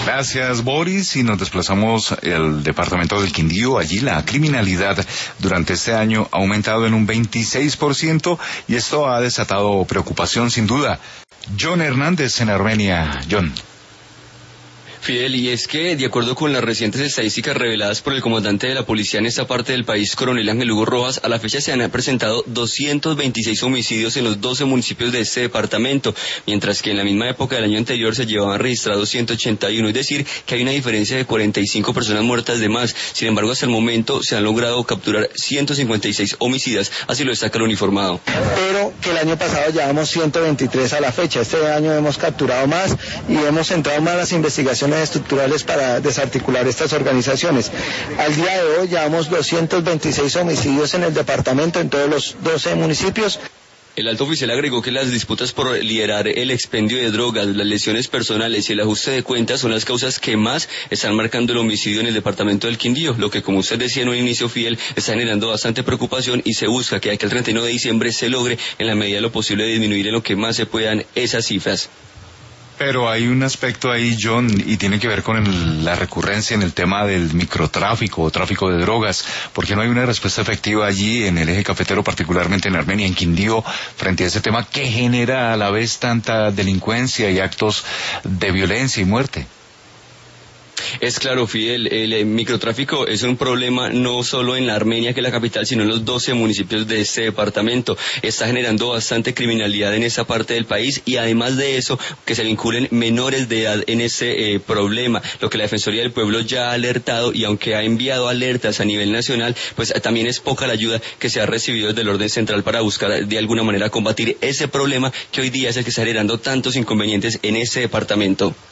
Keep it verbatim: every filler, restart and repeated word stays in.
Gracias, Boris, y nos desplazamos al departamento del Quindío. Allí la criminalidad durante este año ha aumentado en un veintiséis por ciento y esto ha desatado preocupación sin duda. John Hernández en Armenia. John. Fidel, y es que, de acuerdo con las recientes estadísticas reveladas por el comandante de la policía en esta parte del país, coronel Ángel Hugo Rojas, a la fecha se han presentado doscientos veintiséis homicidios en los doce municipios de este departamento, mientras que en la misma época del año anterior se llevaban registrados ciento ochenta y uno, es decir, que hay una diferencia de cuarenta y cinco personas muertas de más. Sin embargo, hasta el momento se han logrado capturar ciento cincuenta y seis homicidas, así lo destaca el uniformado. Pero que el año pasado llevamos ciento veintitrés a la fecha, este año hemos capturado más y hemos centrado más las investigaciones estructurales para desarticular estas organizaciones. Al día de hoy llevamos doscientos veintiséis homicidios en el departamento, en todos los doce municipios. El alto oficial agregó que las disputas por liderar el expendio de drogas, las lesiones personales y el ajuste de cuentas son las causas que más están marcando el homicidio en el departamento del Quindío, lo que, como usted decía en un inicio, Fidel, está generando bastante preocupación y se busca que aquí al treinta y uno de diciembre se logre en la medida de lo posible disminuir en lo que más se puedan esas cifras. Pero hay un aspecto ahí, John, y tiene que ver con el, la recurrencia en el tema del microtráfico o tráfico de drogas, porque no hay una respuesta efectiva allí en el eje cafetero, particularmente en Armenia, en Quindío, frente a ese tema que genera a la vez tanta delincuencia y actos de violencia y muerte. Es claro, Fidel, el, el microtráfico es un problema no solo en la Armenia, que es la capital, sino en los doce municipios de este departamento. Está generando bastante criminalidad en esa parte del país y además de eso, que se vinculen menores de edad en ese eh, problema, lo que la Defensoría del Pueblo ya ha alertado, y aunque ha enviado alertas a nivel nacional, pues eh, también es poca la ayuda que se ha recibido desde el orden central para buscar de alguna manera combatir ese problema que hoy día es el que está generando tantos inconvenientes en ese departamento.